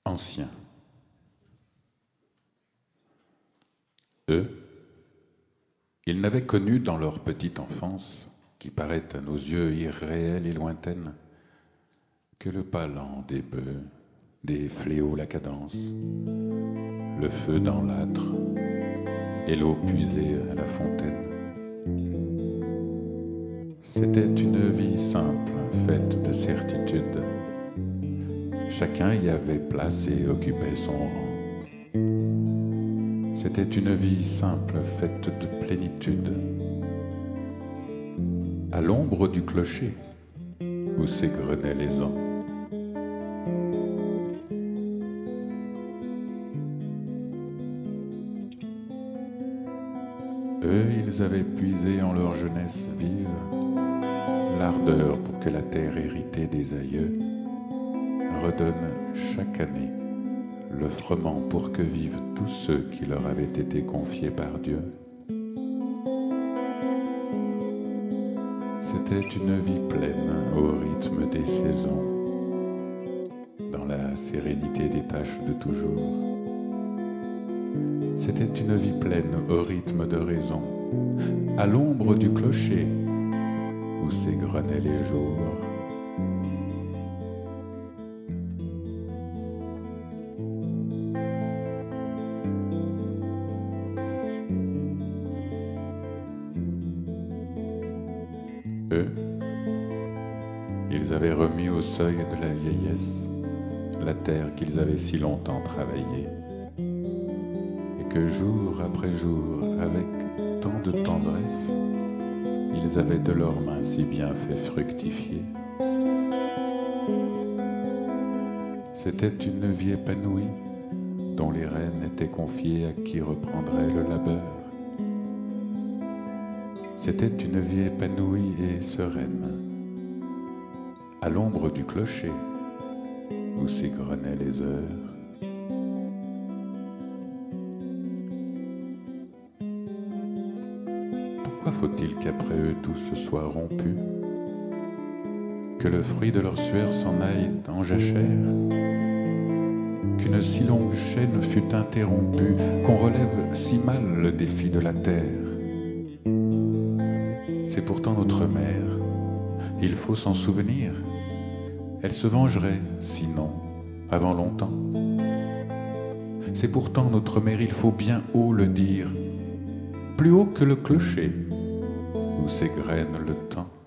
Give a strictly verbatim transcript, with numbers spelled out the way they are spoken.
Anciens. Eux, ils n'avaient connu dans leur petite enfance, qui paraît à nos yeux irréelle et lointaine, que le palan des bœufs, des fléaux la cadence, le feu dans l'âtre et l'eau puisée à la fontaine. C'était une vie simple, faite de certitude. Chacun y avait place et occupait son rang. C'était une vie simple, faite de plénitude. À l'ombre du clocher, où s'égrenaient les ans. Eux, ils avaient puisé en leur jeunesse vive l'ardeur pour que la terre héritée des aïeux redonne chaque année le froment pour que vivent tous ceux qui leur avaient été confiés par Dieu. C'était une vie pleine au rythme des saisons, dans la sérénité des tâches de toujours. C'était une vie pleine au rythme de raison, à l'ombre du clocher où s'égrenaient les jours. Eux, ils avaient remis au seuil de la vieillesse la terre qu'ils avaient si longtemps travaillée, et que jour après jour, avec tant de tendresse, ils avaient de leurs mains si bien fait fructifier. C'était une vie épanouie, dont les rênes étaient confiées à qui reprendrait le labeur. C'était une vie épanouie et sereine, à l'ombre du clocher où s'égrenaient les heures. Pourquoi faut-il qu'après eux tout se soit rompu, que le fruit de leur sueur s'en aille en jachère, qu'une si longue chaîne fût interrompue, qu'on relève si mal le défi de la terre? C'est pourtant notre mère, il faut s'en souvenir. Elle se vengerait, sinon, avant longtemps. C'est pourtant notre mère, il faut bien haut le dire, plus haut que le clocher où s'égrène le temps.